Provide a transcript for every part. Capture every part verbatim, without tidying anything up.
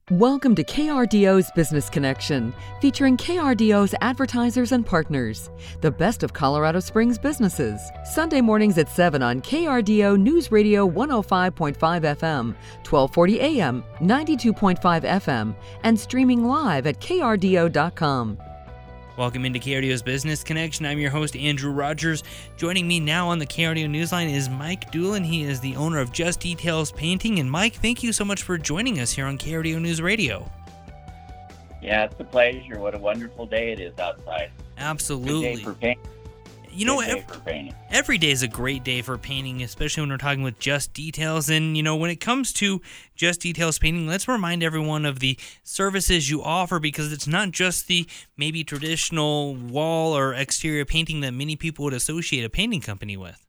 Welcome to K R D O's Business Connection, featuring K R D O's advertisers and partners, the best of Colorado Springs businesses. Sunday mornings at seven on K R D O News Radio one oh five point five F M, twelve forty A M, ninety-two point five F M, and streaming live at K R D O dot com. Welcome into K R D O's Business Connection. I'm your host, Andrew Rogers. Joining me now on the K R D O Newsline is Mike Doolin. He is the owner of Just Details Painting. And Mike, thank you so much for joining us here on K R D O News Radio. Yeah, it's a pleasure. What a wonderful day it is outside. Absolutely. Good day for painting. You know, Good day every, for painting. every day is a great day for painting, especially when we're talking with Just Details. And, you know, when it comes to Just Details Painting, let's remind everyone of the services you offer, because it's not just the maybe traditional wall or exterior painting that many people would associate a painting company with.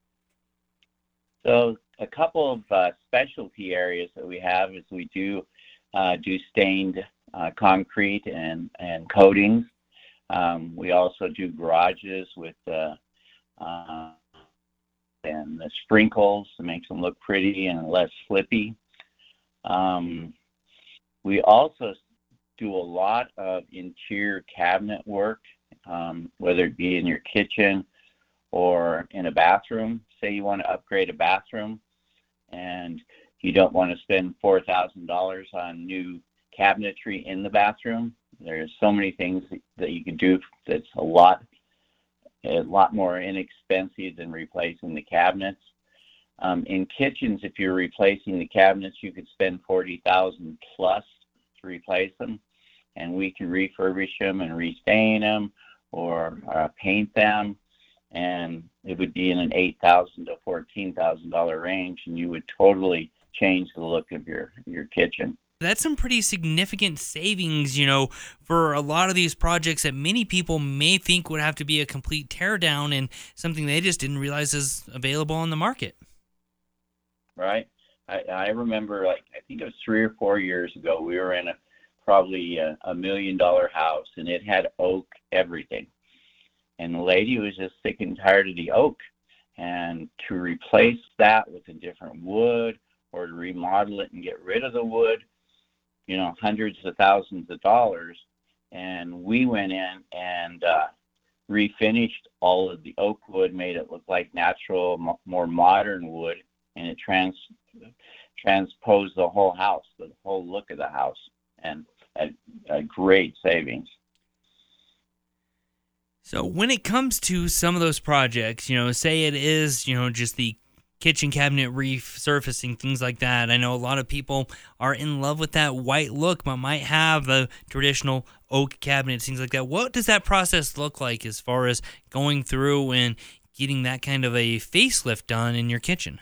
So a couple of uh, specialty areas that we have is we do uh, do stained uh, concrete and, and coatings. Um, we also do garages with uh, uh, and the sprinkles to make them look pretty and less slippy. Um, we also do a lot of interior cabinet work, um, whether it be in your kitchen or in a bathroom. Say you want to upgrade a bathroom and you don't want to spend four thousand dollars on new cabinetry in the bathroom. There's so many things that you can do that's a lot, a lot more inexpensive than replacing the cabinets. Um, in kitchens, if you're replacing the cabinets, you could spend forty thousand dollars plus to replace them, and we can refurbish them and restain them or uh, paint them, and it would be in an eight thousand dollars to fourteen thousand dollars range, and you would totally change the look of your, your kitchen. That's some pretty significant savings, you know, for a lot of these projects that many people may think would have to be a complete teardown and something they just didn't realize is available on the market. Right. I, I remember, like, I think it was three or four years ago, we were in a probably a, a million dollar house, and it had oak everything. And the lady was just sick and tired of the oak. And to replace that with a different wood or to remodel it and get rid of the wood, you know, hundreds of thousands of dollars. And we went in and uh, refinished all of the oak wood, made it look like natural, m- more modern wood, and it trans transposed the whole house, the whole look of the house, and a, a great savings. So when it comes to some of those projects, you know, say it is, you know, just the kitchen cabinet resurfacing, things like that. I know a lot of people are in love with that white look, but might have the traditional oak cabinets, things like that. What does that process look like as far as going through and getting that kind of a facelift done in your kitchen?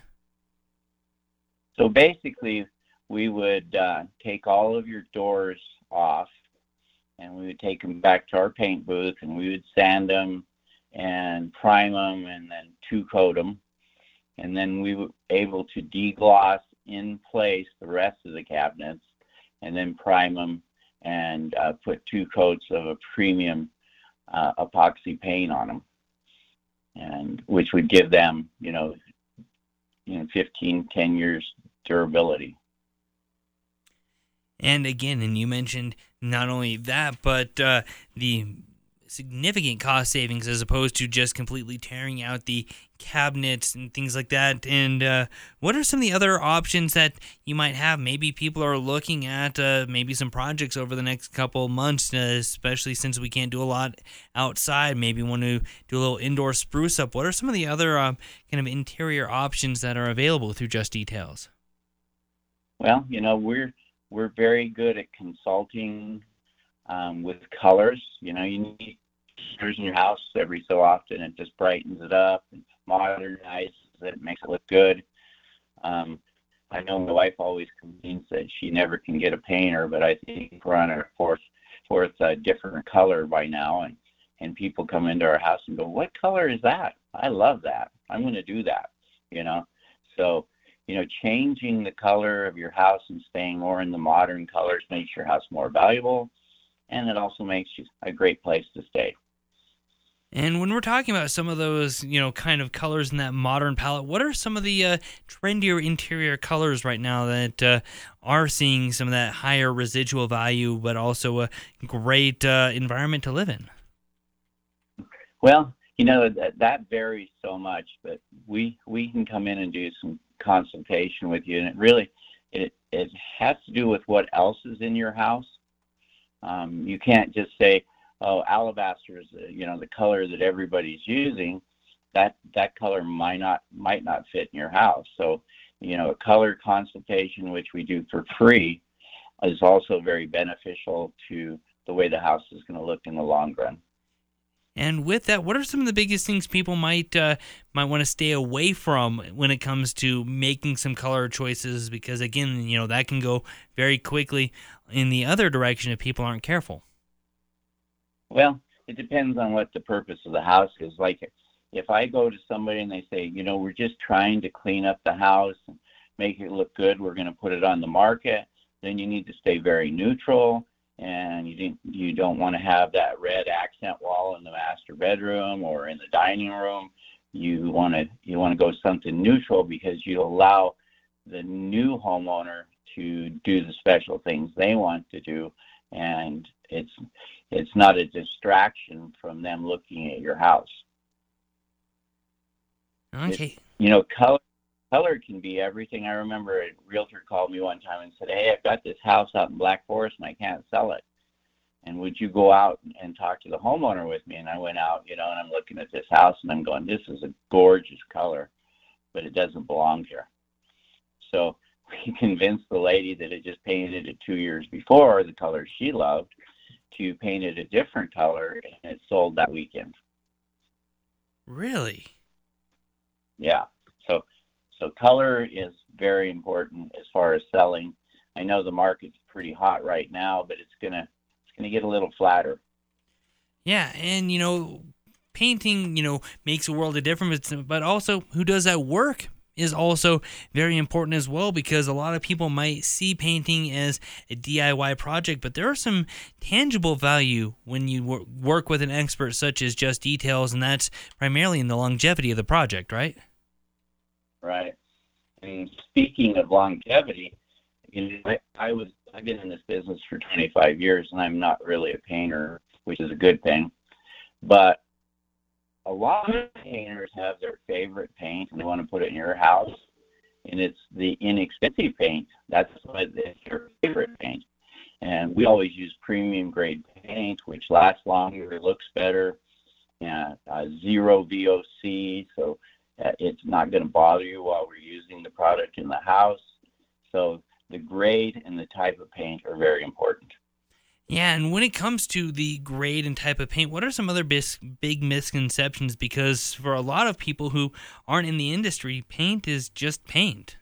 So basically, we would uh, take all of your doors off, and we would take them back to our paint booth, and we would sand them and prime them and then two-coat them. And then we were able to degloss in place the rest of the cabinets and then prime them and uh, put two coats of a premium uh, epoxy paint on them, and which would give them, you know, you know, fifteen, ten years durability. And again, and you mentioned not only that, but uh, the significant cost savings as opposed to just completely tearing out the cabinets and things like that. And uh, what are some of the other options that you might have? Maybe people are looking at uh, maybe some projects over the next couple of months, uh, especially since we can't do a lot outside. Maybe want to do a little indoor spruce up. What are some of the other uh, kind of interior options that are available through Just Details? Well, you know, we're we're very good at consulting um, with colors. You know, you need colors in your house every so often. It just brightens it up and modernizes it, makes it look good. Um, I know my wife always complains that she never can get a painter, but I think we're on our fourth fourth uh, different color by now, and and people come into our house and go, "What color is that? I love that. I'm going to do that." You know, so you know, changing the color of your house and staying more in the modern colors makes your house more valuable, and it also makes you a great place to stay. And when we're talking about some of those, you know, kind of colors in that modern palette, what are some of the uh, trendier interior colors right now that uh, are seeing some of that higher residual value, but also a great uh, environment to live in? Well, you know, that, that varies so much, but we we can come in and do some consultation with you, and it really, it, it has to do with what else is in your house. Um, you can't just say, oh, alabaster is, you know, the color that everybody's using. That that color might not might not fit in your house. So, you know, a color consultation, which we do for free, is also very beneficial to the way the house is going to look in the long run. And with that, what are some of the biggest things people might uh, might want to stay away from when it comes to making some color choices? Because again, you know, that can go very quickly in the other direction if people aren't careful. Well, it depends on what the purpose of the house is. Like, if I go to somebody and they say, you know, we're just trying to clean up the house and make it look good, we're going to put it on the market, then you need to stay very neutral, and you didn't, you don't want to have that red accent wall in the master bedroom or in the dining room. You want to you want to go something neutral, because you allow the new homeowner to do the special things they want to do, and it's it's not a distraction from them looking at your house. Okay. It, you know, color color can be everything. I remember a realtor called me one time and said, "Hey, I've got this house out in Black Forest and I can't sell it. And would you go out and talk to the homeowner with me?" And I went out, you know, and I'm looking at this house and I'm going, this is a gorgeous color, but it doesn't belong here. So we convinced the lady that had just painted it two years before, the color she loved, to paint it a different color, and it sold that weekend. Really? Yeah. So so color is very important as far as selling. I know the market's pretty hot right now, but it's gonna it's gonna get a little flatter. Yeah, and you know, painting, you know, makes a world of difference, but also who does that work is also very important as well, because a lot of people might see painting as a D I Y project, but there are some tangible value when you wor- work with an expert such as Just Details, and that's primarily in the longevity of the project, right? Right. And speaking of longevity, you know, I, I was I've been in this business for twenty-five years, and I'm not really a painter, which is a good thing. But a lot of painters have their favorite paint, and they want to put it in your house, and it's the inexpensive paint. That's what is your favorite paint. And we always use premium grade paint, which lasts longer, looks better, and uh, zero V O C, so uh, it's not going to bother you while we're using the product in the house. So the grade and the type of paint are very important. Yeah, and when it comes to the grade and type of paint, what are some other bis- big misconceptions? Because for a lot of people who aren't in the industry, paint is just paint.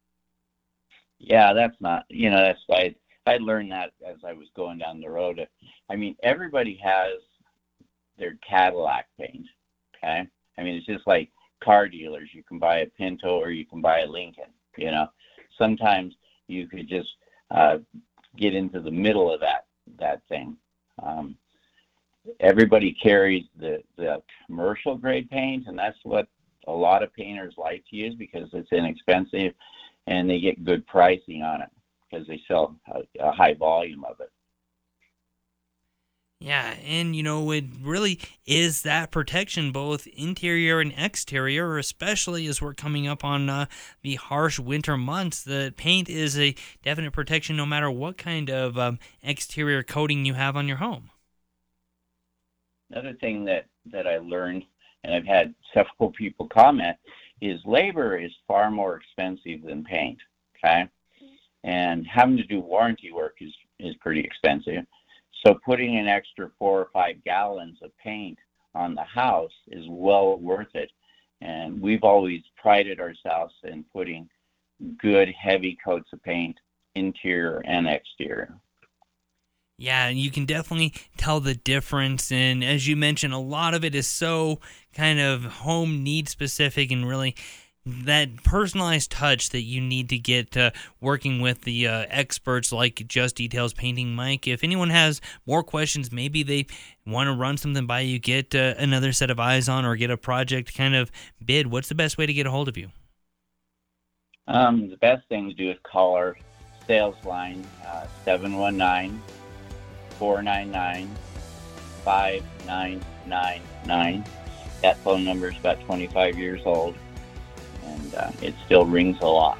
Yeah, that's not, you know, that's why I, I learned that as I was going down the road. I mean, everybody has their Cadillac paint, okay? I mean, it's just like car dealers. You can buy a Pinto or you can buy a Lincoln, you know? Sometimes you could just uh, get into the middle of that that thing. Um, everybody carries the, the commercial grade paint, and that's what a lot of painters like to use because it's inexpensive and they get good pricing on it because they sell a, a high volume of it. Yeah, and you know, it really is that protection, both interior and exterior, especially as we're coming up on uh, the harsh winter months. The paint is a definite protection no matter what kind of um, exterior coating you have on your home. Another thing that, that I learned, and I've had several people comment, is labor is far more expensive than paint, okay? And having to do warranty work is, is pretty expensive. So putting an extra four or five gallons of paint on the house is well worth it. And we've always prided ourselves in putting good, heavy coats of paint, interior and exterior. Yeah, and you can definitely tell the difference. And as you mentioned, a lot of it is so kind of home need specific and really that personalized touch that you need to get uh, working with the uh, experts like Just Details Painting. Mike, if anyone has more questions, maybe they want to run something by you, get uh, another set of eyes on, or get a project kind of bid, what's the best way to get a hold of you? Um, the best thing to do is call our sales line, uh, seven one nine, four nine nine, five nine nine nine. That phone number is about twenty-five years old, and uh, it still rings a lot.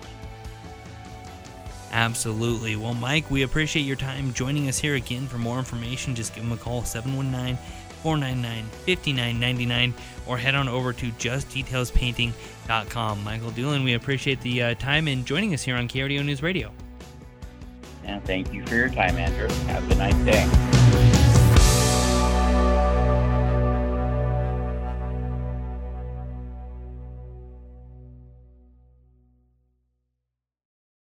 Absolutely. Well, Mike, we appreciate your time joining us here again. For more information, just give them a call, seven one nine, four nine nine, five nine nine nine, or head on over to just details painting dot com. Michael Doolin, we appreciate the uh, time and joining us here on K R D O News Radio. And thank you for your time, Andrew. Have a nice day.